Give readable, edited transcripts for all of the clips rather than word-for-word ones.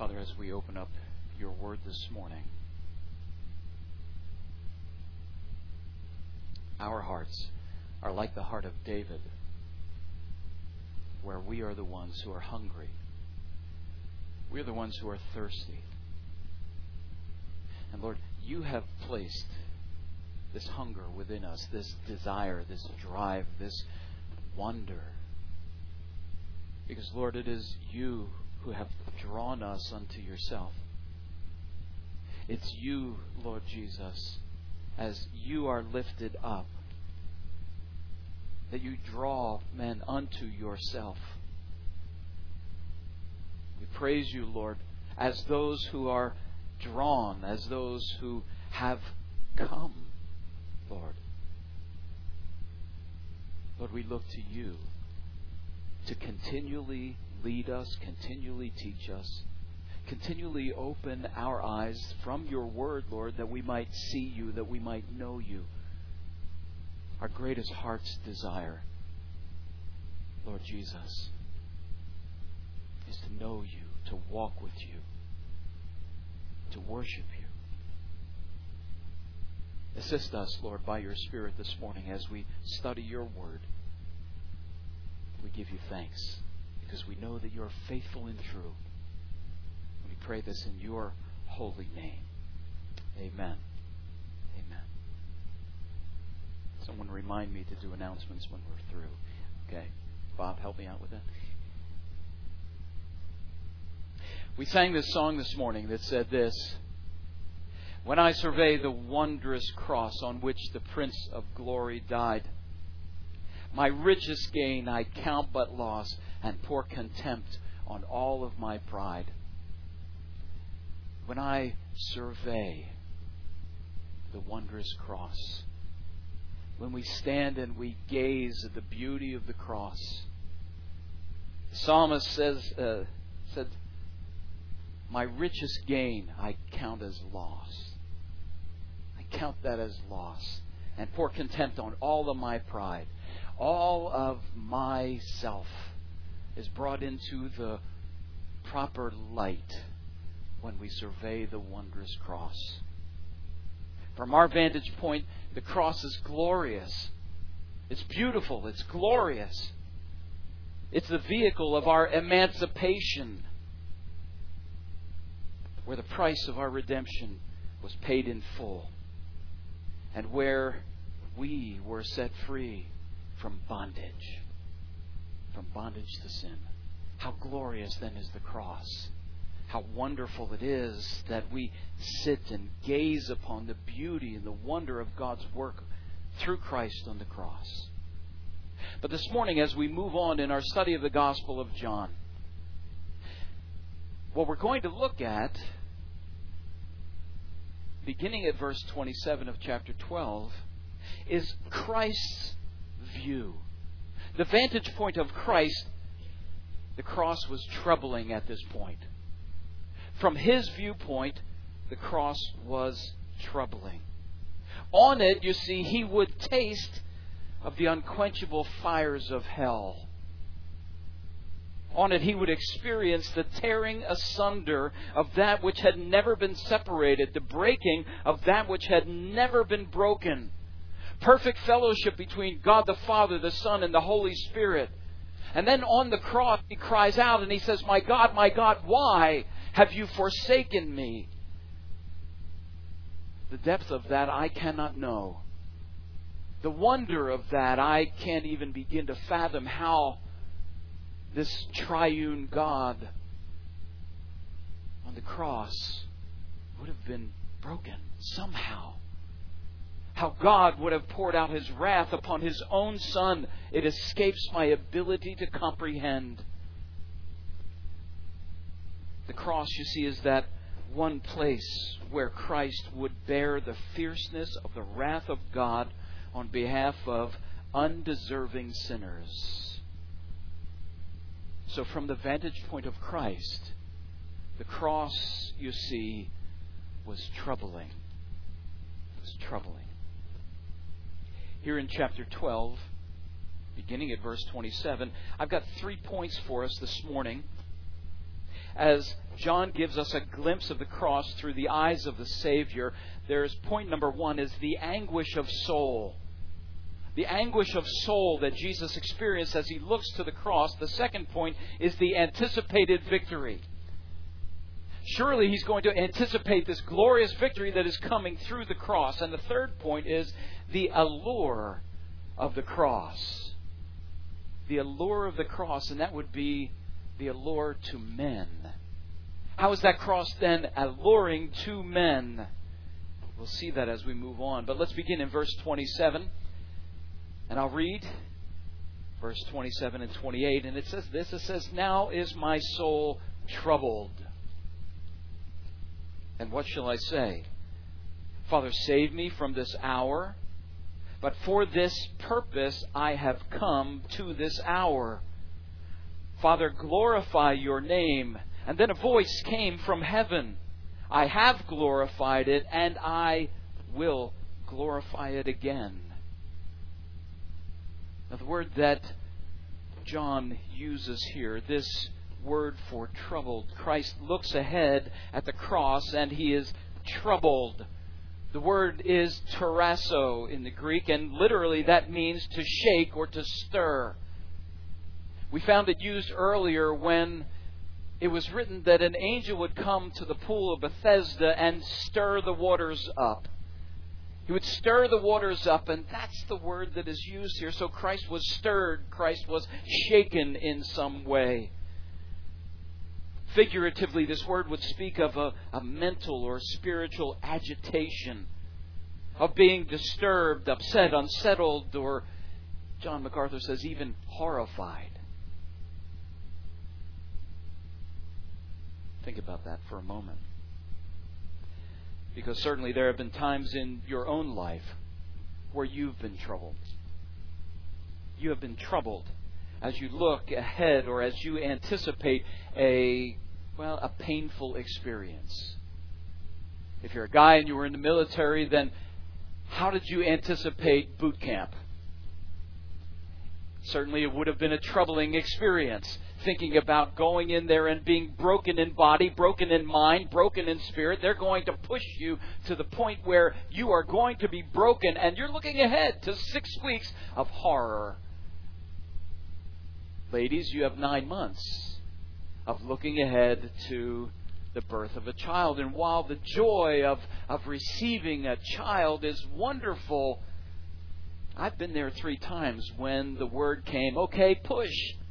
Father, as we open up your word this morning, our hearts are like the heart of David, where we are the ones who are hungry. We are the ones who are thirsty. And Lord, you have placed this hunger within us, this desire, this drive, this wonder. Because, Lord, it is you who have drawn us unto yourself. It's you, Lord Jesus, as you are lifted up, that you draw men unto yourself. We praise you, Lord, as those who are drawn, as those who have come, Lord. Lord, we look to you to continually lead us, continually teach us, continually open our eyes from your word, Lord, that we might see you, that we might know you. Our greatest heart's desire, Lord Jesus, is to know you, to walk with you, to worship you. Assist us, Lord, by your Spirit this morning as we study your word. We give you thanks because we know that you are faithful and true. We pray this in your holy name. Amen. Amen. Someone remind me to do announcements when we're through. Okay. Bob, help me out with that. We sang this song this morning that said this: when I survey the wondrous cross on which the Prince of Glory died, my richest gain I count but loss, and pour contempt on all of my pride. When I survey the wondrous cross, when we stand and we gaze at the beauty of the cross, the psalmist said, my richest gain I count as loss. I count that as loss, and pour contempt on all of my pride. All of myself is brought into the proper light when we survey the wondrous cross. From our vantage point, the cross is glorious. It's beautiful. It's glorious. It's the vehicle of our emancipation, where the price of our redemption was paid in full, and where we were set free from bondage to sin. How glorious then is the cross. How wonderful it is that we sit and gaze upon the beauty and the wonder of God's work through Christ on the cross. But this morning, as we move on in our study of the Gospel of John, what we're going to look at, beginning at verse 27 of chapter 12, is Christ's view. The vantage point of Christ, the cross was troubling at this point. From his viewpoint, the cross was troubling. On it, you see, he would taste of the unquenchable fires of hell. On it, he would experience the tearing asunder of that which had never been separated, the breaking of that which had never been broken. Perfect fellowship between God the Father, the Son, and the Holy Spirit. And then on the cross, he cries out and he says, my God, why have you forsaken me? The depth of that I cannot know. The wonder of that I can't even begin to fathom, how this triune God on the cross would have been broken somehow. How God would have poured out his wrath upon his own Son. It escapes my ability to comprehend. The cross, you see, is that one place where Christ would bear the fierceness of the wrath of God on behalf of undeserving sinners. So from the vantage point of Christ, the cross, you see, was troubling. It was troubling. Here in chapter 12, beginning at verse 27, I've got 3 points for us this morning. as John gives us a glimpse of the cross through the eyes of the Savior, there's point number one is the anguish of soul. The anguish of soul that Jesus experienced as He looks to the cross. The second point is the anticipated victory. Surely He's going to anticipate this glorious victory that is coming through the cross. And the third point is the allure of the cross. The allure of the cross, and that would be the allure to men. How is that cross then alluring to men? We'll see that as we move on. But let's begin in verse 27. And I'll read verse 27 and 28. And it says this. It says, "Now is my soul troubled. And what shall I say? Father, save me from this hour. But for this purpose I have come to this hour. Father, glorify your name." And then a voice came from heaven. "I have glorified it, and I will glorify it again." Now, the word that John uses here, this word for troubled, Christ looks ahead at the cross and He is troubled. The word is tarasso in the Greek, and literally that means to shake or to stir. We found it used earlier when it was written that an angel would come to the pool of Bethesda and stir the waters up. He would stir the waters up, and that's the word that is used here. So Christ was stirred. Christ was shaken in some way. Figuratively, this word would speak of a mental or spiritual agitation, of being disturbed, upset, unsettled, or John MacArthur says even horrified. Think about that for a moment. Because certainly there have been times in your own life where you've been troubled. You have been troubled as you look ahead or as you anticipate a painful experience. If you're a guy and you were in the military, then how did you anticipate boot camp? Certainly it would have been a troubling experience. Thinking about going in there and being broken in body, broken in mind, broken in spirit. They're going to push you to the point where you are going to be broken, and you're looking ahead to 6 weeks of horror. Ladies, you have 9 months of looking ahead to the birth of a child. And while the joy of receiving a child is wonderful, I've been there 3 times when the word came, "Okay, push."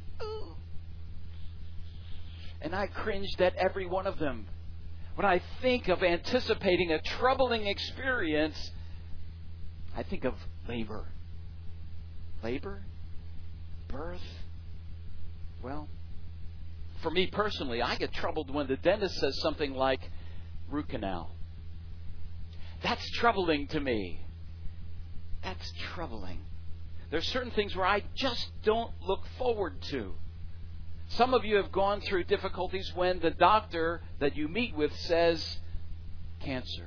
And I cringed at every one of them. When I think of anticipating a troubling experience, I think of labor. Labor? Birth? Well, for me personally, I get troubled when the dentist says something like root canal. That's troubling to me. That's troubling. There's certain things where I just don't look forward to. Some of you have gone through difficulties when the doctor that you meet with says cancer.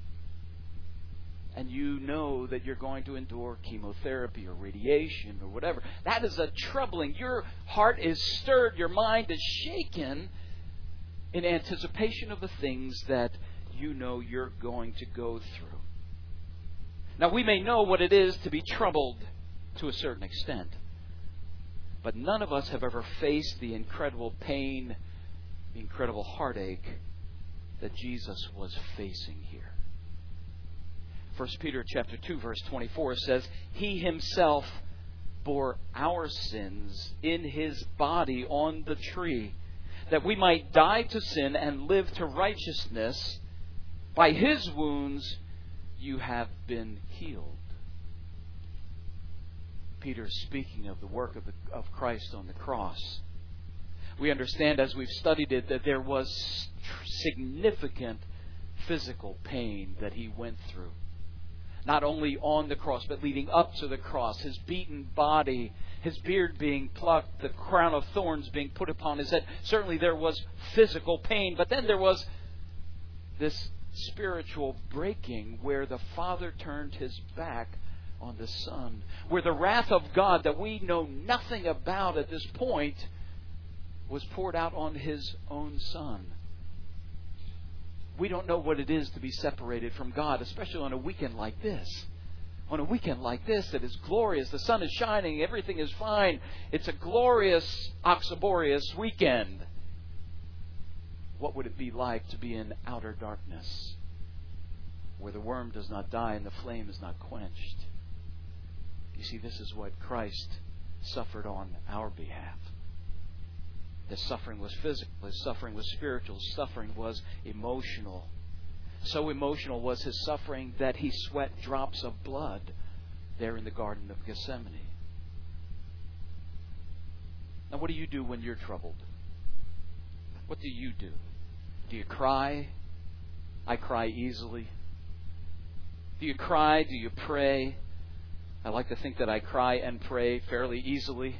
And you know that you're going to endure chemotherapy or radiation or whatever. That is a troubling. Your heart is stirred. Your mind is shaken in anticipation of the things that you know you're going to go through. Now, we may know what it is to be troubled to a certain extent. But none of us have ever faced the incredible pain, the incredible heartache that Jesus was facing here. 1 Peter chapter 2, verse 24 says, "He Himself bore our sins in His body on the tree, that we might die to sin and live to righteousness. By His wounds you have been healed." Peter speaking of the work of Christ on the cross. We understand as we've studied it that there was significant physical pain that He went through. Not only on the cross, but leading up to the cross. His beaten body, His beard being plucked, the crown of thorns being put upon His head. Certainly there was physical pain, but then there was this spiritual breaking where the Father turned His back on the Son, where the wrath of God that we know nothing about at this point was poured out on His own Son. We don't know what it is to be separated from God, especially on a weekend like this. On a weekend like this that is glorious. The sun is shining. Everything is fine. It's a glorious Oxyboreous weekend. What would it be like to be in outer darkness, where the worm does not die and the flame is not quenched? You see, this is what Christ suffered on our behalf. His suffering was physical. His suffering was spiritual. His suffering was emotional. So emotional was His suffering that He sweat drops of blood there in the Garden of Gethsemane. Now, what do you do when you're troubled? What do you do? Do you cry? I cry easily. Do you cry? Do you pray? I like to think that I cry and pray fairly easily.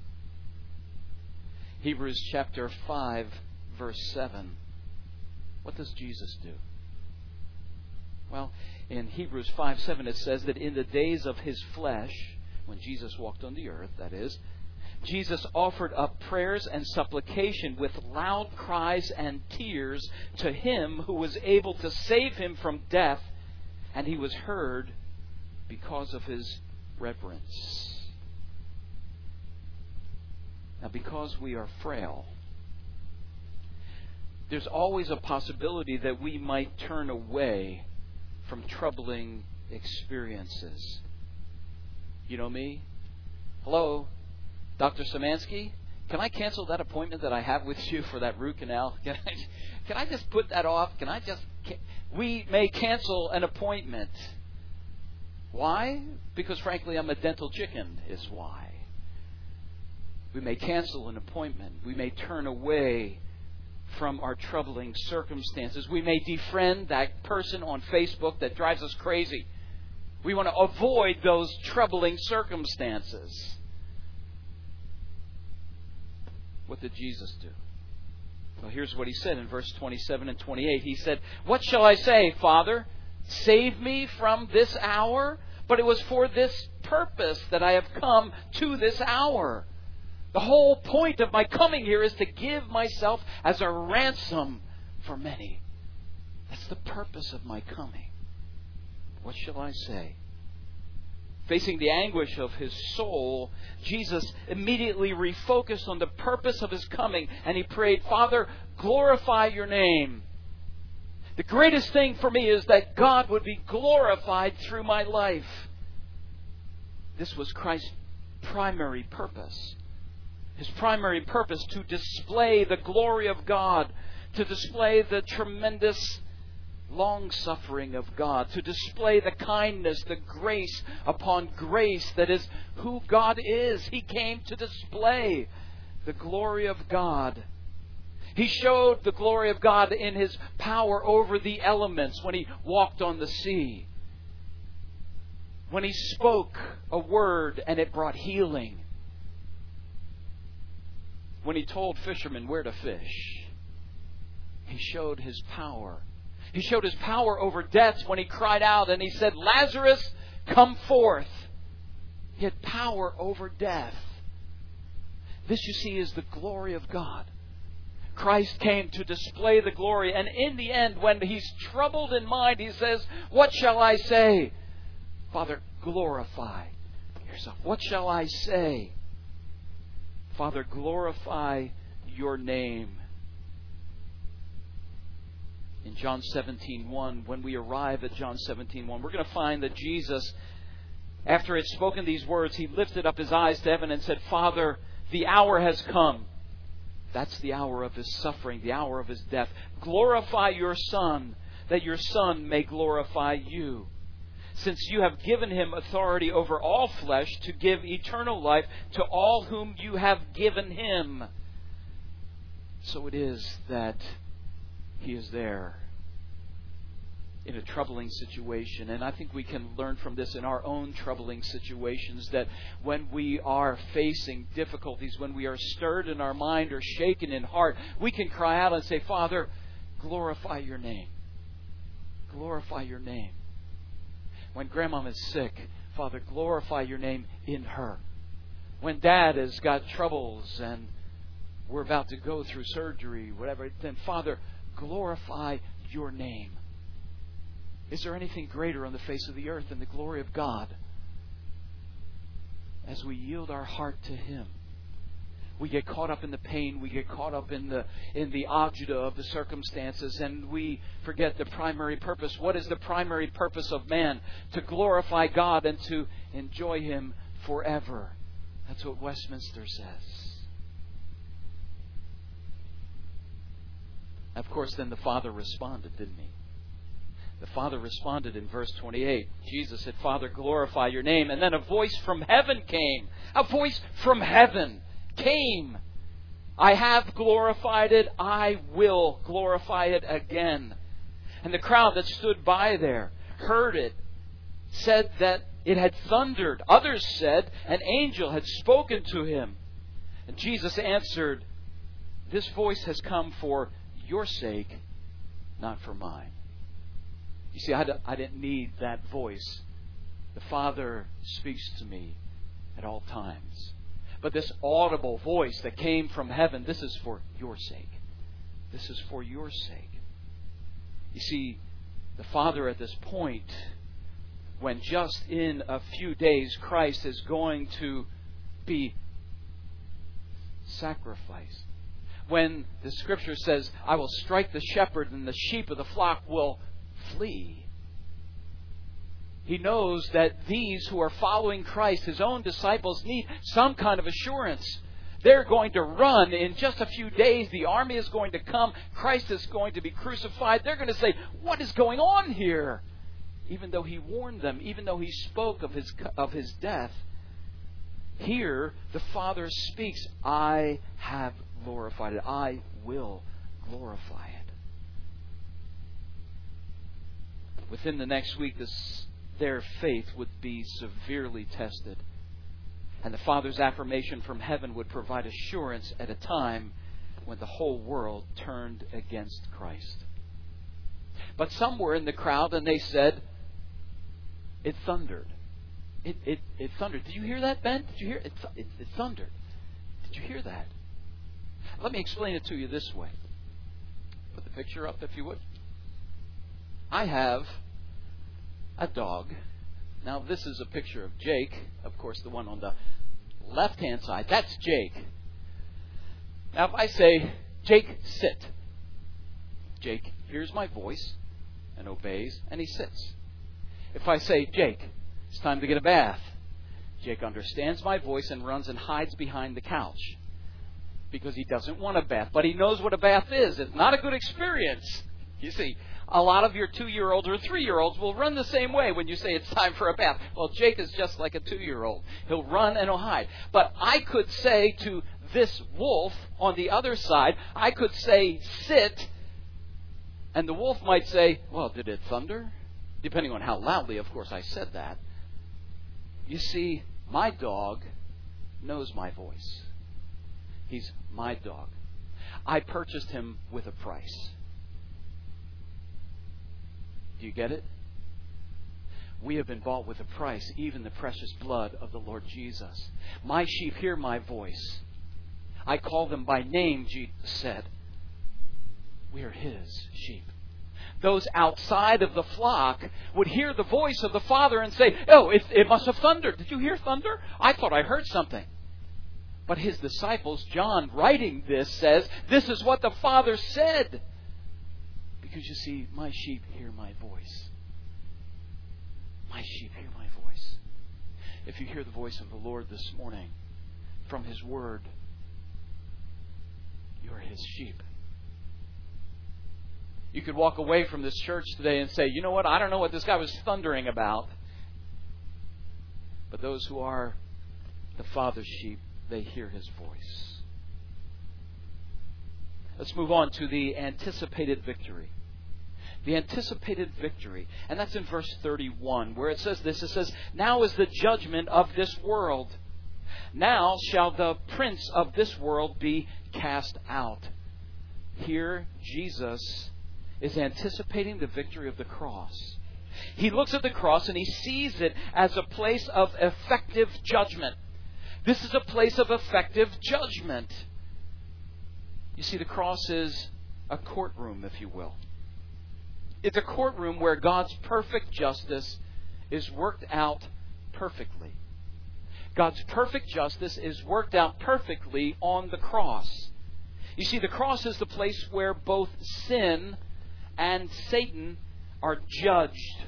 Hebrews chapter 5, verse 7. What does Jesus do? Well, in Hebrews 5:7 it says that in the days of His flesh, when Jesus walked on the earth, that is, Jesus offered up prayers and supplication with loud cries and tears to Him who was able to save Him from death, and He was heard because of His reverence. Now, because we are frail, there's always a possibility that we might turn away from troubling experiences. You know me? Hello, Dr. Szymanski? Can I cancel that appointment that I have with you for that root canal? Can I just put that off? We may cancel an appointment. Why? Because frankly, I'm a dental chicken, is why. We may cancel an appointment. We may turn away from our troubling circumstances. We may defriend that person on Facebook that drives us crazy. We want to avoid those troubling circumstances. What did Jesus do? Well, here's what He said in verse 27 and 28. He said, "What shall I say, Father? Save me from this hour? But it was for this purpose that I have come to this hour." The whole point of my coming here is to give myself as a ransom for many. That's the purpose of my coming. What shall I say? Facing the anguish of His soul, Jesus immediately refocused on the purpose of His coming, and He prayed, "Father, glorify Your name." The greatest thing for me is that God would be glorified through my life. This was Christ's primary purpose. His primary purpose, to display the glory of God, to display the tremendous long-suffering of God, to display the kindness, the grace upon grace that is who God is. He came to display the glory of God. He showed the glory of God in His power over the elements when He walked on the sea. When He spoke a word and it brought healing. When He told fishermen where to fish. He showed His power. He showed His power over death when He cried out and He said, "Lazarus, come forth." He had power over death. This, you see, is the glory of God. Christ came to display the glory. And in the end, when He's troubled in mind, He says, "What shall I say?" Father, glorify Yourself. What shall I say? Father, glorify Your name. In John 17:1, when we arrive at John 17:1, we're going to find that Jesus, after He had spoken these words, He lifted up His eyes to heaven and said, "Father, the hour has come." That's the hour of His suffering, the hour of His death. "Glorify Your Son, that Your Son may glorify You. Since You have given Him authority over all flesh to give eternal life to all whom You have given Him." So it is that He is there in a troubling situation. And I think we can learn from this in our own troubling situations, that when we are facing difficulties, when we are stirred in our mind or shaken in heart, we can cry out and say, "Father, glorify Your name. Glorify Your name." When Grandma is sick, Father, glorify Your name in her. When Dad has got troubles and we're about to go through surgery, whatever, then Father, glorify your name. Is there anything greater on the face of the earth than the glory of God? As we yield our heart to Him, we get caught up in the pain, we get caught up in the agita of the circumstances, and we forget the primary purpose. What is the primary purpose of man? To glorify God and to enjoy Him forever. That's what Westminster says. Of course, then the Father responded, didn't He? The Father responded in verse 28. Jesus said, Father, glorify your name. And then a voice from heaven came. A voice from heaven came. I have glorified it. I will glorify it again. And the crowd that stood by there heard it, said that it had thundered. Others said an angel had spoken to him. And Jesus answered, this voice has come for your sake, not for mine. You see, I didn't need that voice. The Father speaks to me at all times. But this audible voice that came from heaven, this is for your sake. This is for your sake. You see, the Father at this point, when just in a few days Christ is going to be sacrificed, when the Scripture says, I will strike the shepherd and the sheep of the flock will flee. He knows that these who are following Christ, His own disciples, need some kind of assurance. They're going to run in just a few days. The army is going to come. Christ is going to be crucified. They're going to say, what is going on here? Even though He warned them, even though He spoke of His death, here the Father speaks, I have glorified it. I will glorify it. Within the next week, their faith would be severely tested. And the Father's affirmation from heaven would provide assurance at a time when the whole world turned against Christ. But some were in the crowd and they said, it thundered. It thundered. Did you hear that, Ben? Did you hear it? It thundered. Did you hear that? Let me explain it to you this way. Put the picture up if you would. I have a dog. Now, this is a picture of Jake. Of course, the one on the left-hand side. That's Jake. Now, if I say, Jake, sit. Jake hears my voice and obeys, and he sits. If I say, Jake, it's time to get a bath, Jake understands my voice and runs and hides behind the couch because he doesn't want a bath. But he knows what a bath is. It's not a good experience. You see, a lot of your 2-year-olds or 3-year-olds will run the same way when you say it's time for a bath. Well, Jake is just like a 2-year-old. He'll run and he'll hide. But I could say to this wolf on the other side, I could say, sit, and the wolf might say, well, did it thunder? Depending on how loudly, of course, I said that. You see, my dog knows my voice. He's my dog. I purchased him with a price. Do you get it? We have been bought with a price, even the precious blood of the Lord Jesus. My sheep hear my voice. I call them by name, Jesus said. We are His sheep. Those outside of the flock would hear the voice of the Father and say, oh, it must have thundered. Did you hear thunder? I thought I heard something. But His disciples, John, writing this, says, this is what the Father said. Because you see, my sheep hear my voice. My sheep hear my voice. If you hear the voice of the Lord this morning from His Word, you are His sheep. You could walk away from this church today and say, you know what, I don't know what this guy was thundering about. But those who are the Father's sheep, they hear His voice. Let's move on to the anticipated victory. The anticipated victory. And that's in verse 31, where it says this. It says, now is the judgment of this world. Now shall the prince of this world be cast out. Here, Jesus is anticipating the victory of the cross. He looks at the cross and He sees it as a place of effective judgment. This is a place of effective judgment. You see, the cross is a courtroom, if you will. It's a courtroom where God's perfect justice is worked out perfectly. God's perfect justice is worked out perfectly on the cross. You see, the cross is the place where both sin and Satan are judged.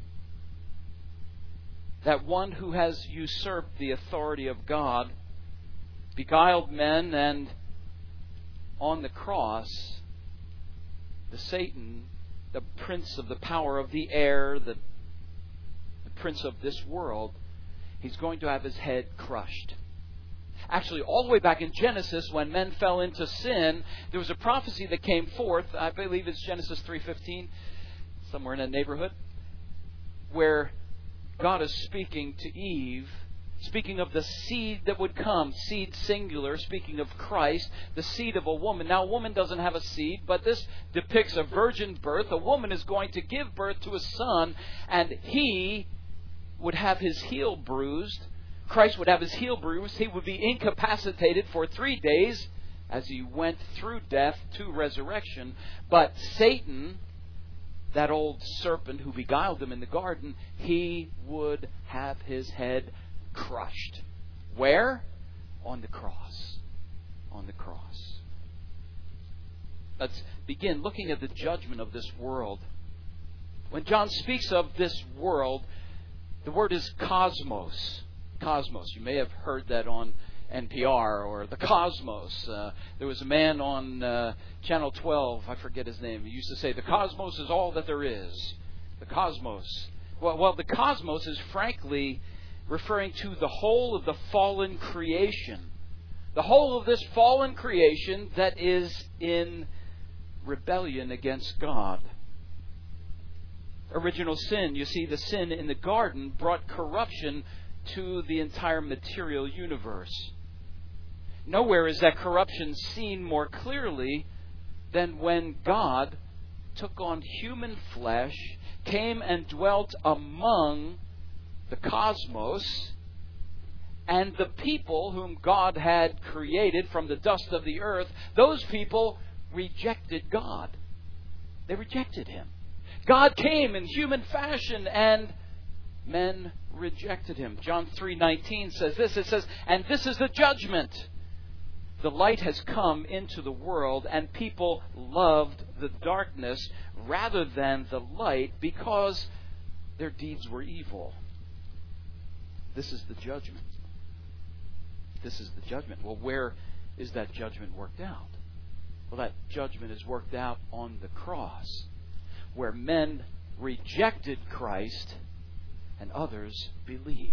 That one who has usurped the authority of God, beguiled men, and on the cross, the Satan, the prince of the power of the air, the prince of this world, he's going to have his head crushed. Actually, all the way back in Genesis, when men fell into sin, there was a prophecy that came forth. I believe it's Genesis 3:15, somewhere in that neighborhood, where God is speaking to Eve, speaking of the seed that would come, seed singular, speaking of Christ, the seed of a woman. Now, a woman doesn't have a seed, but this depicts a virgin birth. A woman is going to give birth to a son, and he would have his heel bruised. Christ would have his heel bruised. He would be incapacitated for 3 days as he went through death to resurrection. But Satan, that old serpent who beguiled him in the garden, he would have his head crushed. Where? On the cross. On the cross. Let's begin looking at the judgment of this world. When John speaks of this world, the word is cosmos. Cosmos. You may have heard that on NPR or the Cosmos. There was a man on Channel 12, I forget his name. He used to say, the cosmos is all that there is. The cosmos. Well, the cosmos is frankly referring to the whole of the fallen creation. The whole of this fallen creation that is in rebellion against God. Original sin, you see, the sin in the garden brought corruption to the entire material universe. Nowhere is that corruption seen more clearly than when God took on human flesh, came and dwelt among the cosmos, and the people whom God had created from the dust of the earth, those people rejected God. They rejected Him. God came in human fashion, and men rejected Him. John 3:19 says this. It says, and this is the judgment. The light has come into the world, and people loved the darkness rather than the light because their deeds were evil. This is the judgment. This is the judgment. Well, where is that judgment worked out? Well, that judgment is worked out on the cross, where men rejected Christ and others believed.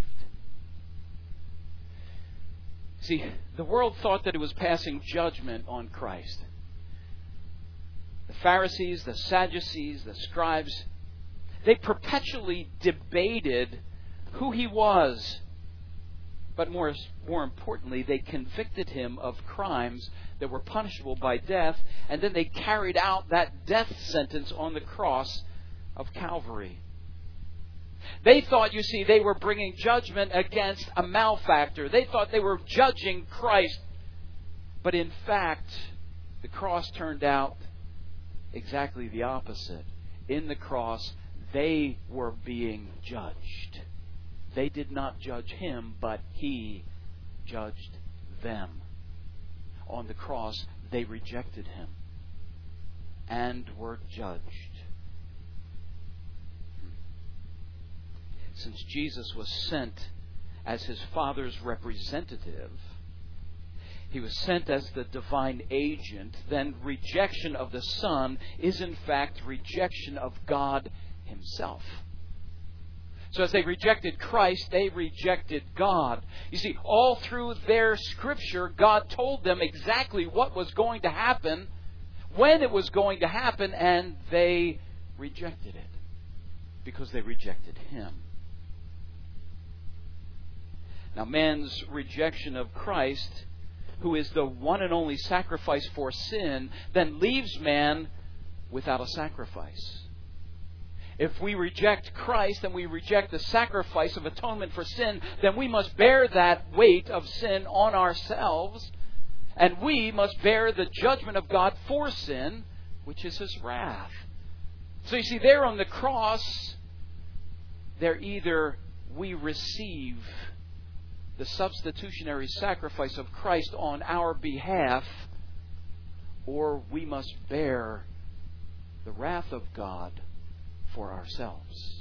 See, the world thought that it was passing judgment on Christ. The Pharisees, the Sadducees, the scribes, they perpetually debated who He was. But more importantly, they convicted Him of crimes that were punishable by death, and then they carried out that death sentence on the cross of Calvary. They thought, you see, they were bringing judgment against a malefactor. They thought they were judging Christ. But in fact, the cross turned out exactly the opposite. In the cross, they were being judged. They did not judge Him, but He judged them. On the cross, they rejected Him and were judged. Since Jesus was sent as His Father's representative, He was sent as the divine agent, then rejection of the Son is in fact rejection of God Himself. So as they rejected Christ, they rejected God. You see, all through their Scripture, God told them exactly what was going to happen, when it was going to happen, and they rejected it because they rejected Him. Now, man's rejection of Christ, who is the one and only sacrifice for sin, then leaves man without a sacrifice. If we reject Christ and we reject the sacrifice of atonement for sin, then we must bear that weight of sin on ourselves. And we must bear the judgment of God for sin, which is His wrath. So you see, there on the cross, there either we receive the substitutionary sacrifice of Christ on our behalf, or we must bear the wrath of God for ourselves.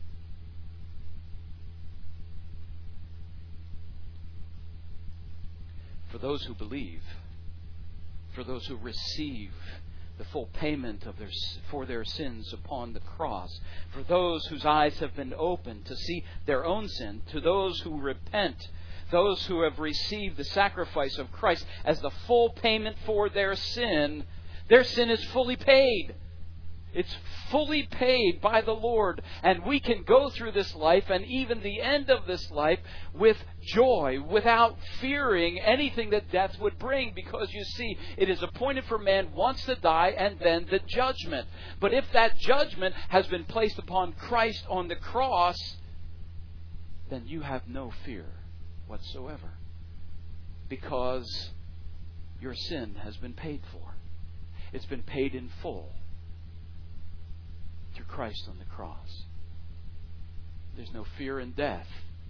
For those who believe, for those who receive the full payment for their sins upon the cross, for those whose eyes have been opened to see their own sin, to those who repent, those who have received the sacrifice of Christ as the full payment for their sin is fully paid. It's fully paid by the Lord. And we can go through this life and even the end of this life with joy, without fearing anything that death would bring. Because you see, it is appointed for man once to die and then the judgment. But if that judgment has been placed upon Christ on the cross, then you have no fear whatsoever. Because your sin has been paid for. It's been paid in full through Christ on the cross. There's no fear in death.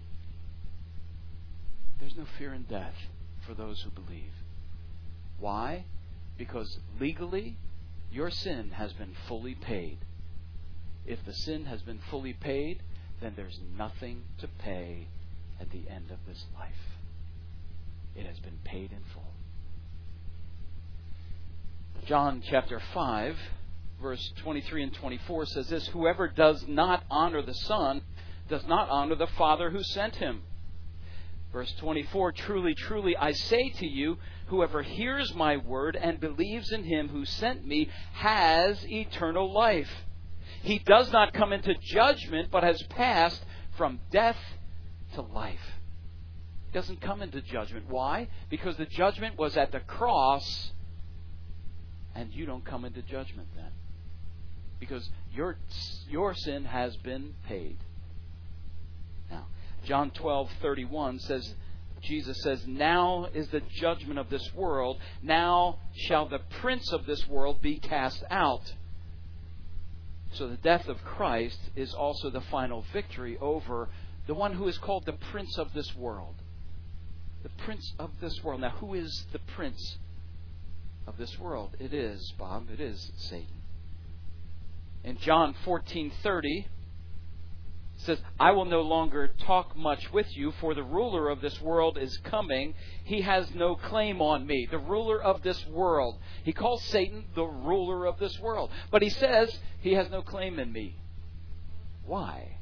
There's no fear in death for those who believe. Why? Because legally, your sin has been fully paid. If the sin has been fully paid, then there's nothing to pay at the end of this life. It has been paid in full. John chapter 5, verse 23 and 24 says this: Whoever does not honor the Son does not honor the Father who sent him. Verse 24, Truly, truly, I say to you, whoever hears my word and believes in him who sent me has eternal life. He does not come into judgment, but has passed from death to life. He doesn't come into judgment. Why? Because the judgment was at the cross, and you don't come into judgment then. Because your sin has been paid. Now, John 12:31 says, Jesus says, Now is the judgment of this world. Now shall the prince of this world be cast out. So the death of Christ is also the final victory over the one who is called the prince of this world. The prince of this world. Now, who is the prince of this world? It is, Bob, it is Satan. In John 14:30, it says, I will no longer talk much with you, for the ruler of this world is coming. He has no claim on me. The ruler of this world. He calls Satan the ruler of this world. But he says he has no claim in me. Why?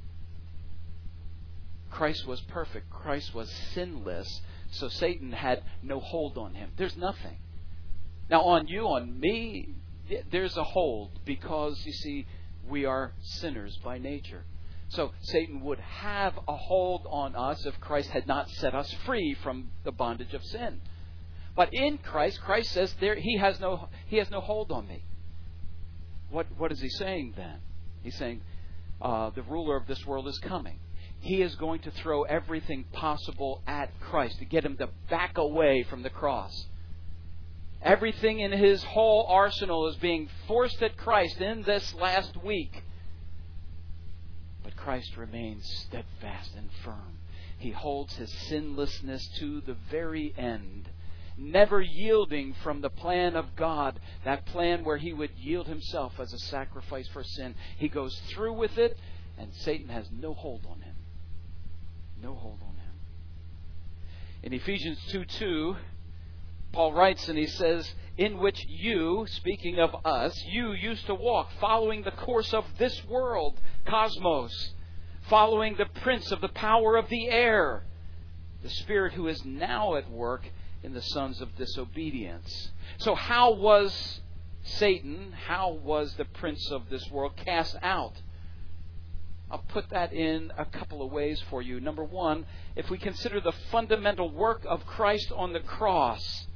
Christ was perfect. Christ was sinless. So Satan had no hold on him. There's nothing. Now on you, on me, there's a hold, because, you see, we are sinners by nature. So Satan would have a hold on us if Christ had not set us free from the bondage of sin. But in Christ, Christ says he has no hold on me. What is he saying then? He's saying the ruler of this world is coming. He is going to throw everything possible at Christ to get him to back away from the cross. Everything in his whole arsenal is being forced at Christ in this last week. But Christ remains steadfast and firm. He holds his sinlessness to the very end, never yielding from the plan of God, that plan where he would yield himself as a sacrifice for sin. He goes through with it, and Satan has no hold on him. No hold on him. In Ephesians 2:2, Paul writes and he says, in which you, speaking of us, you used to walk, following the course of this world, cosmos, following the prince of the power of the air, the spirit who is now at work in the sons of disobedience. So how was Satan, how was the prince of this world cast out? I'll put that in a couple of ways for you. Number one, if we consider the fundamental work of Christ on the cross,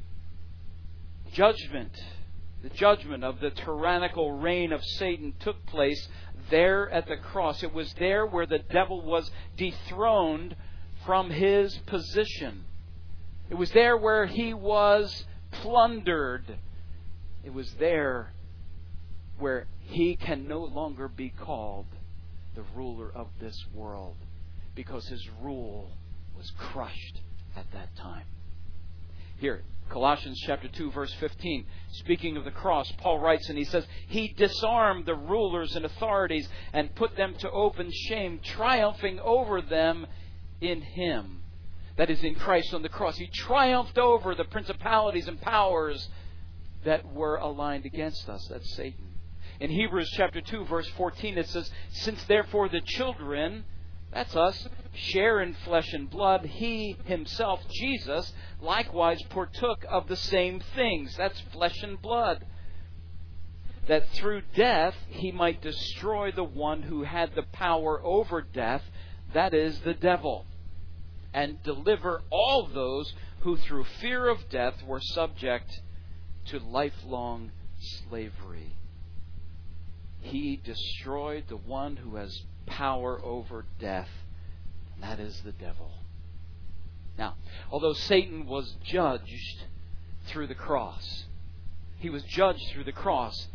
the judgment of the tyrannical reign of Satan took place there at the cross. It was there where the devil was dethroned from his position. It was there where he was plundered. It was there where he can no longer be called the ruler of this world, because his rule was crushed at that time. Here, Colossians chapter 2, verse 15, speaking of the cross, Paul writes and he says, He disarmed the rulers and authorities and put them to open shame, triumphing over them in Him. That is, in Christ on the cross. He triumphed over the principalities and powers that were aligned against us. That's Satan. In Hebrews chapter 2, verse 14, it says, Since therefore the children, that's us, share in flesh and blood, He Himself, Jesus, likewise partook of the same things. That's flesh and blood. That through death He might destroy the one who had the power over death, that is, the devil, and deliver all those who through fear of death were subject to lifelong slavery. He destroyed the one who has power over death, and that is the devil. Now, although Satan was judged through the cross, he was judged through the cross,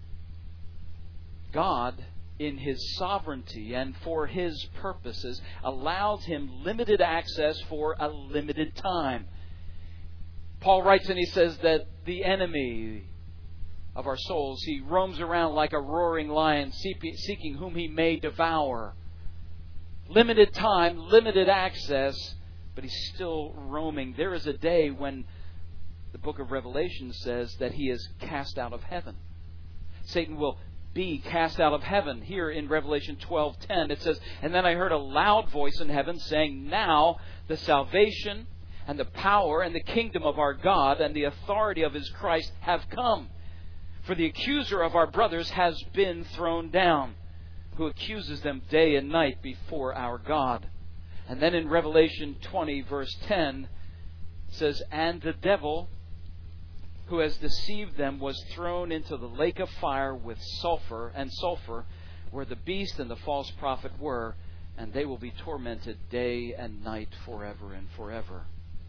God, in His sovereignty and for His purposes, allowed him limited access for a limited time. Paul writes and he says that the enemy of our souls, he roams around like a roaring lion, seeking whom he may devour. Limited time, limited access, but he's still roaming. There is a day when the book of Revelation says that he is cast out of heaven. Satan will be cast out of heaven. Here in Revelation 12:10 it says, And then I heard a loud voice in heaven saying, Now the salvation and the power and the kingdom of our God and the authority of His Christ have come. For the accuser of our brothers has been thrown down, who accuses them day and night before our God. And then in Revelation 20, verse 10, it says, And the devil who has deceived them was thrown into the lake of fire with sulfur, where the beast and the false prophet were, and they will be tormented day and night forever and forever.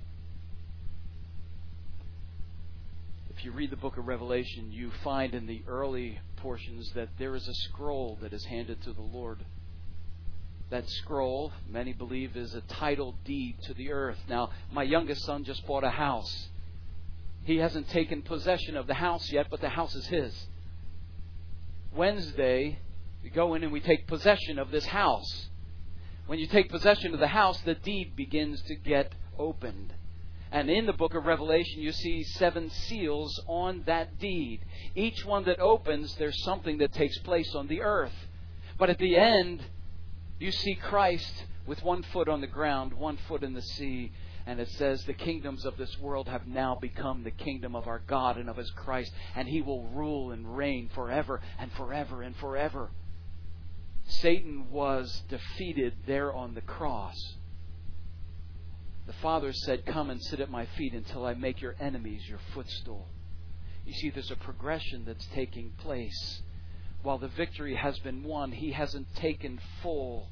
If you read the book of Revelation, you find in the early portions that there is a scroll that is handed to the Lord. That scroll, many believe, is a title deed to the earth. Now, my youngest son just bought a house. He hasn't taken possession of the house yet, but the house is his. Wednesday, we go in and we take possession of this house. When you take possession of the house, the deed begins to get opened. And in the book of Revelation, you see 7 seals on that deed. Each one that opens, there's something that takes place on the earth. But at the end, you see Christ with one foot on the ground, one foot in the sea. And it says, the kingdoms of this world have now become the kingdom of our God and of His Christ. And He will rule and reign forever and forever and forever. Satan was defeated there on the cross. The Father said, Come and sit at my feet until I make your enemies your footstool. You see, there's a progression that's taking place. While the victory has been won, He hasn't taken full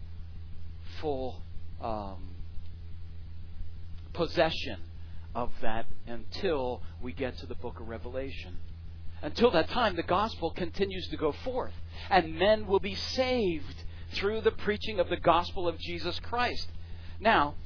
possession of that until we get to the book of Revelation. Until that time, the gospel continues to go forth, and men will be saved through the preaching of the gospel of Jesus Christ. Now,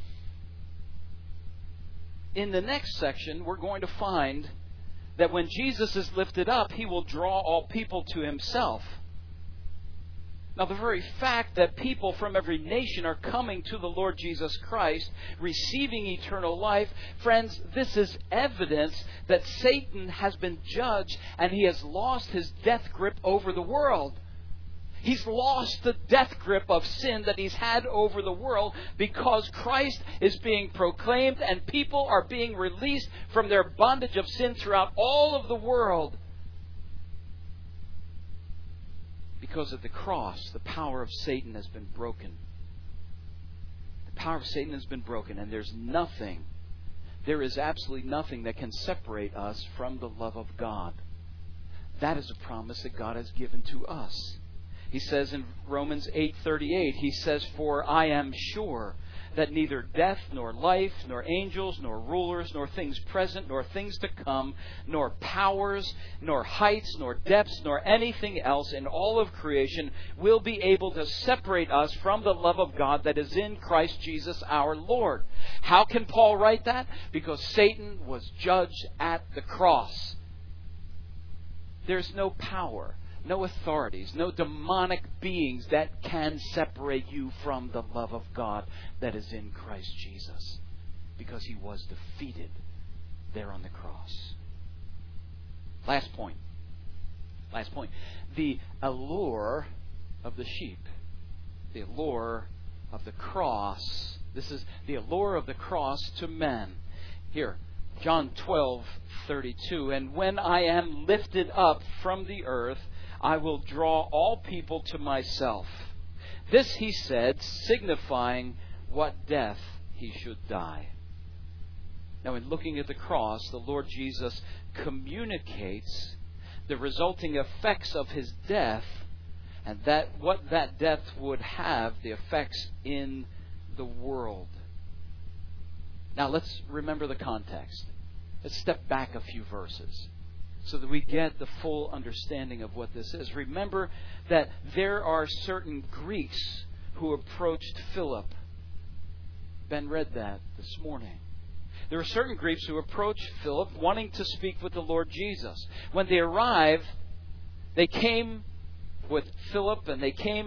in the next section, we're going to find that when Jesus is lifted up, He will draw all people to Himself. Now, the very fact that people from every nation are coming to the Lord Jesus Christ, receiving eternal life, friends, this is evidence that Satan has been judged and he has lost his death grip over the world. He's lost the death grip of sin that he's had over the world because Christ is being proclaimed and people are being released from their bondage of sin throughout all of the world. Because at the cross, the power of Satan has been broken. The power of Satan has been broken, and there is absolutely nothing that can separate us from the love of God. That is a promise that God has given to us. He says in Romans 8:38, He says, For I am sure that neither death, nor life, nor angels, nor rulers, nor things present, nor things to come, nor powers, nor heights, nor depths, nor anything else in all of creation will be able to separate us from the love of God that is in Christ Jesus our Lord. How can Paul write that? Because Satan was judged at the cross. There's no power, no authorities, no demonic beings that can separate you from the love of God that is in Christ Jesus, because He was defeated there on the cross. Last point. The allure of the sheep. The allure of the cross. This is the allure of the cross to men. Here, John 12:32. And when I am lifted up from the earth, I will draw all people to myself. This He said, signifying what death He should die. Now, in looking at the cross, the Lord Jesus communicates the resulting effects of His death, and that what that death would have, the effects in the world. Now, let's remember the context. Let's step back a few verses so that we get the full understanding of what this is. Remember that there are certain Greeks who approached Philip. Ben read that this morning. There are certain Greeks who approached Philip wanting to speak with the Lord Jesus. When they arrived, they came with Philip, and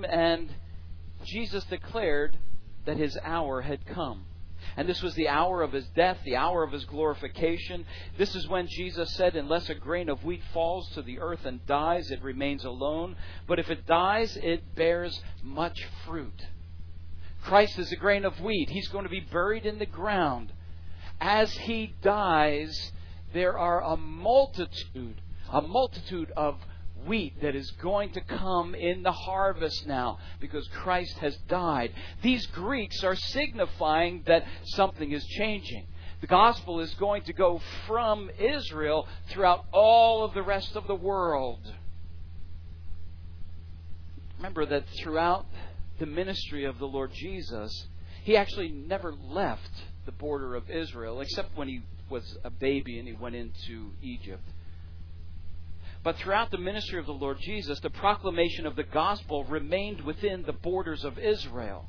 Jesus declared that His hour had come. And this was the hour of His death, the hour of His glorification. This is when Jesus said, unless a grain of wheat falls to the earth and dies, it remains alone. But if it dies, it bears much fruit. Christ is a grain of wheat. He's going to be buried in the ground. As He dies, there are a multitude of wheat that is going to come in the harvest now, because Christ has died. These Greeks are signifying that something is changing. The gospel is going to go from Israel throughout all of the rest of the world. Remember that throughout the ministry of the Lord Jesus, He actually never left the border of Israel, except when He was a baby and He went into Egypt. But throughout the ministry of the Lord Jesus, the proclamation of the gospel remained within the borders of Israel.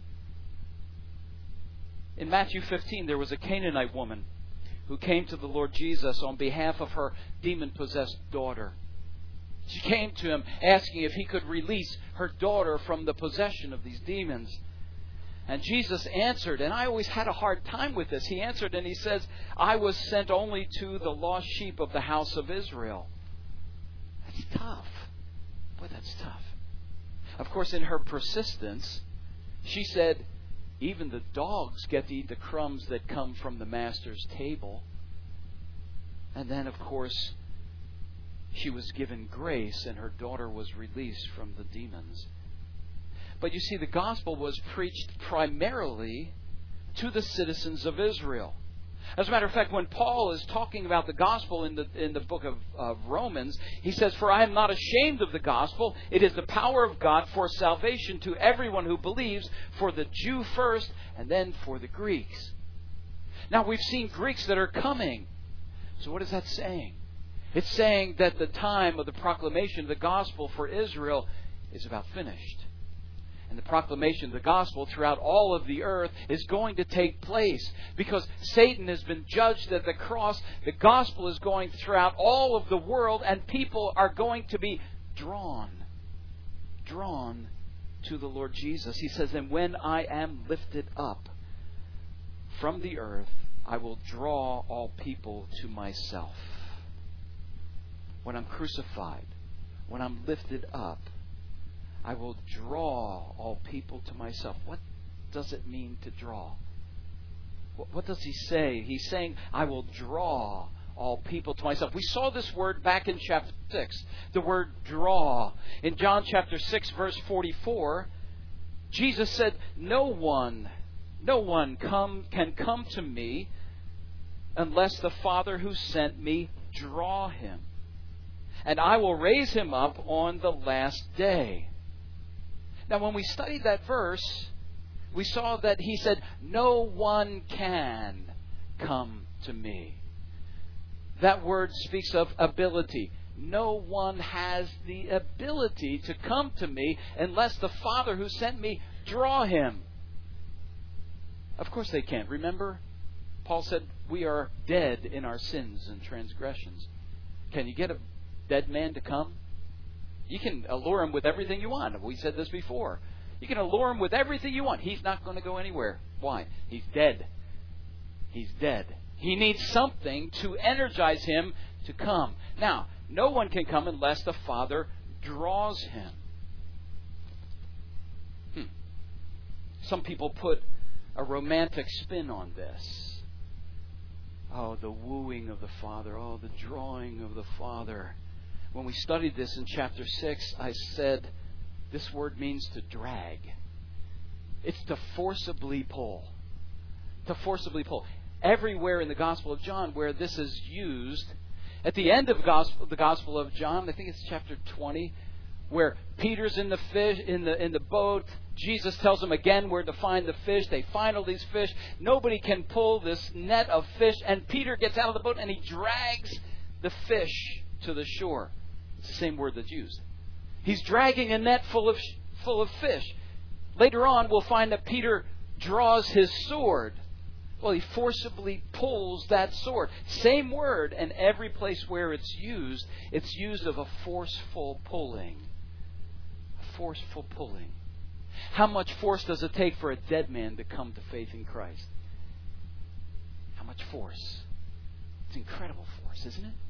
In Matthew 15, there was a Canaanite woman who came to the Lord Jesus on behalf of her demon-possessed daughter. She came to Him asking if He could release her daughter from the possession of these demons. And Jesus answered, and I always had a hard time with this. He answered and He says, I was sent only to the lost sheep of the house of Israel. That's tough. Boy, that's tough. Of course, in her persistence, she said, even the dogs get to eat the crumbs that come from the master's table. And then, of course, she was given grace and her daughter was released from the demons. But you see, the gospel was preached primarily to the citizens of Israel. As a matter of fact, when Paul is talking about the gospel in the book of Romans, he says, for I am not ashamed of the gospel. It is the power of God for salvation to everyone who believes, for the Jew first and then for the Greeks. Now, we've seen Greeks that are coming. So what is that saying? It's saying that the time of the proclamation of the gospel for Israel is about finished. And the proclamation of the gospel throughout all of the earth is going to take place. Because Satan has been judged at the cross, the gospel is going throughout all of the world, and people are going to be drawn to the Lord Jesus. He says, and when I am lifted up from the earth, I will draw all people to myself. When I'm crucified, when I'm lifted up, I will draw all people to myself. What does it mean to draw? What does He say? He's saying, I will draw all people to myself. We saw this word back in chapter 6, the word draw. In John chapter 6, verse 44, Jesus said, no one can come to me unless the Father who sent me draw him. And I will raise him up on the last day. Now, when we studied that verse, We saw that He said, no one can come to me. That word speaks of ability. No one has the ability to come to me unless the Father who sent me draw him. Of course they can't. Remember, Paul said we are dead in our sins and transgressions. Can you get a dead man to come? You can allure him with everything you want. We said this before. You can allure him with everything you want. He's not going to go anywhere. Why? He's dead. He's dead. He needs something to energize him to come. Now, no one can come unless the Father draws him. Some people put a romantic spin on this. Oh, the wooing of the Father. Oh, the drawing of the Father. When we studied this in chapter 6, I said this word means to drag. It's to forcibly pull. To forcibly pull. Everywhere in the Gospel of John where this is used, at the end of the Gospel of John, I think it's chapter 20, where Peter's in the fish in the boat. Jesus tells them again where to find the fish. They find all these fish. Nobody can pull this net of fish, and Peter gets out of the boat and he drags the fish to the shore. It's the same word that's used. He's dragging a net full of fish. Later on, we'll find that Peter draws his sword. Well, he forcibly pulls that sword. Same word, and every place where it's used of a forceful pulling. A forceful pulling. How much force does it take for a dead man to come to faith in Christ? How much force? It's incredible force, isn't it?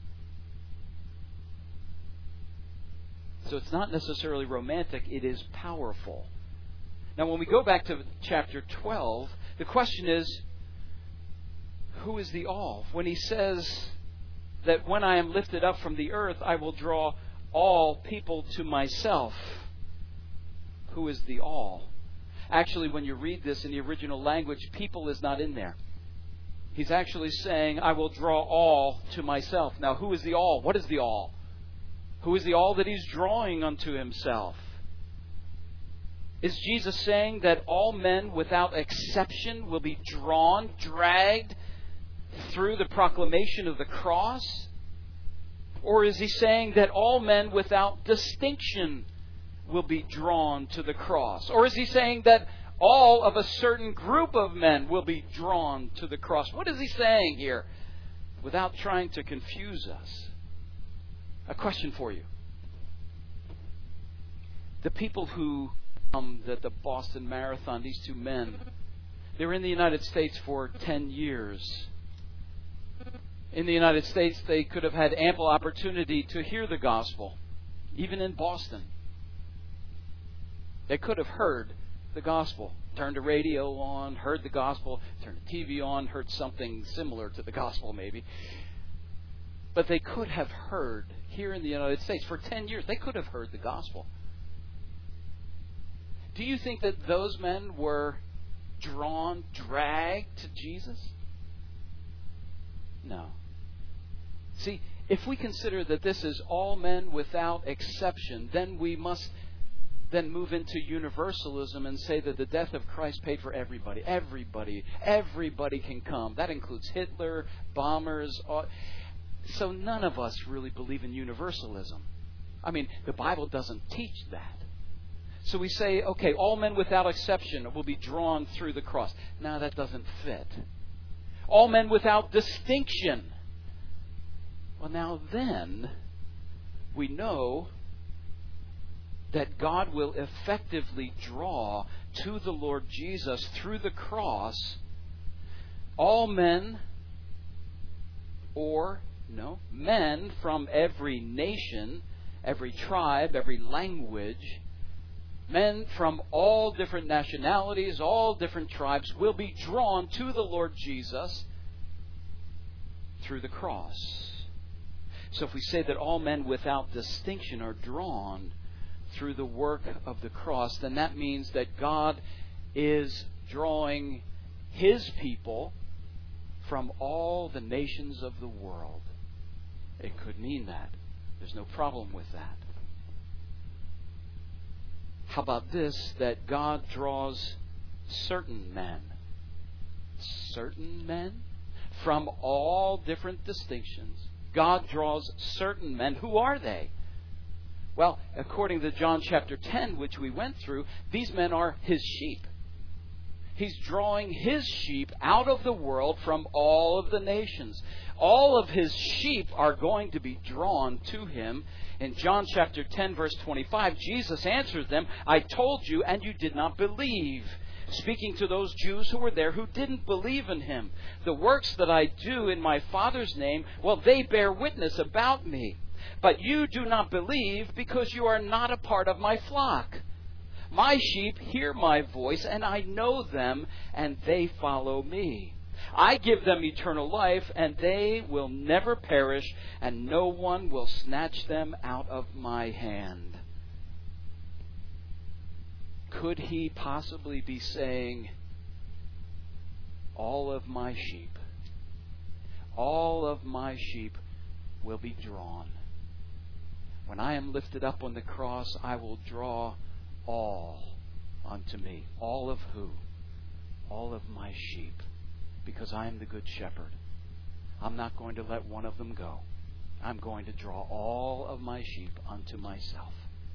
So it's not necessarily romantic, it is powerful. Now, when we go back to chapter 12, the question is, who is the all? When he says that when I am lifted up from the earth, I will draw all people to myself. Who is the all? Actually, when you read this in the original language, people is not in there. He's actually saying, I will draw all to myself. Now, who is the all? What is the all? Who is the all that he's drawing unto himself? Is Jesus saying that all men without exception will be drawn, dragged through the proclamation of the cross? Or is he saying that all men without distinction will be drawn to the cross? Or is he saying that all of a certain group of men will be drawn to the cross? What is he saying here? Without trying to confuse us. A question for you. The people who at the Boston Marathon, these two men, they were in the United States for 10 years. In the United States, they could have had ample opportunity to hear the gospel, even in Boston. They could have heard the gospel, turned the radio on, heard the gospel, turned the TV on, heard something similar to the gospel maybe. But they could have heard, here in the United States, for 10 years, they could have heard the gospel. Do you think that those men were drawn, dragged to Jesus? No. See, if we consider that this is all men without exception, then we must then move into universalism and say that the death of Christ paid for everybody. Everybody can come. That includes Hitler, bombers. So none of us really believe in universalism. I mean, the Bible doesn't teach that. So we say, okay, all men without exception will be drawn through the cross. Now that doesn't fit. All men without distinction. Well, now then, we know that God will effectively draw to the Lord Jesus through the cross all men, men from every nation, every tribe, every language. Men from all different nationalities, all different tribes will be drawn to the Lord Jesus through the cross. So if we say that all men without distinction are drawn through the work of the cross, then that means that God is drawing His people from all the nations of the world. It could mean that. There's no problem with that. How about this, that God draws certain men. Certain men? From all different distinctions. God draws certain men. Who are they? Well, according to John chapter 10, which we went through, these men are His sheep. He's drawing His sheep out of the world from all of the nations. All of His sheep are going to be drawn to Him. In John chapter 10, verse 25, Jesus answers them, I told you, and you did not believe. Speaking to those Jews who were there who didn't believe in Him. The works that I do in my Father's name, well, they bear witness about me. But you do not believe because you are not a part of my flock. My sheep hear my voice, and I know them, and they follow me. I give them eternal life, and they will never perish, and no one will snatch them out of my hand. Could He possibly be saying, all of my sheep will be drawn? When I am lifted up on the cross, I will draw all unto me. All of who? All of my sheep. Because I am the good shepherd. I'm not going to let one of them go. I'm going to draw all of my sheep unto myself.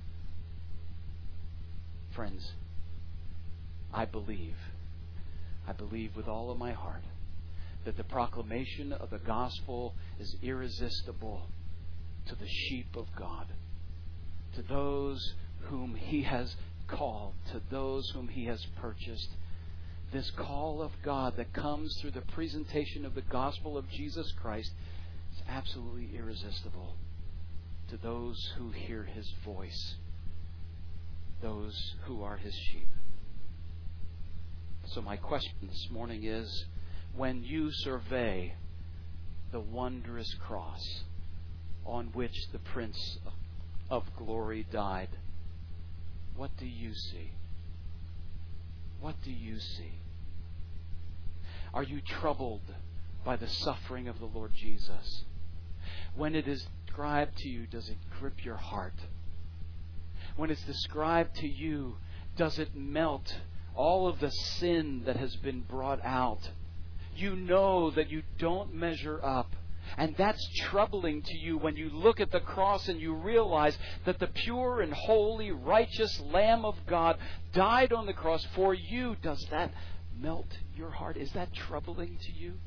Friends, I believe with all of my heart that the proclamation of the gospel is irresistible to the sheep of God, to those whom He has called, to those whom He has purchased. This call of God that comes through the presentation of the gospel of Jesus Christ is absolutely irresistible to those who hear His voice, those who are His sheep. So my question this morning is, when you survey the wondrous cross on which the Prince of Glory died, what do you see? What do you see? Are you troubled by the suffering of the Lord Jesus? When it is described to you, does it grip your heart? When it's described to you, does it melt all of the sin that has been brought out? You know that you don't measure up. And that's troubling to you when you look at the cross and you realize that the pure and holy, righteous Lamb of God died on the cross for you. Does that melt your heart? Is that troubling to you?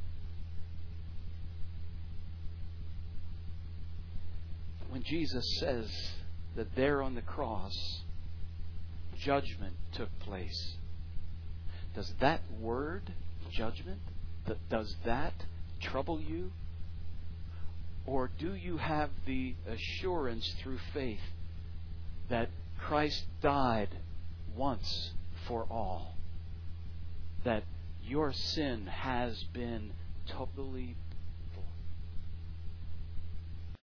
When Jesus says that there on the cross, judgment took place, does that word, judgment, does that trouble you? Or do you have the assurance through faith that Christ died once for all? That your sin has been totally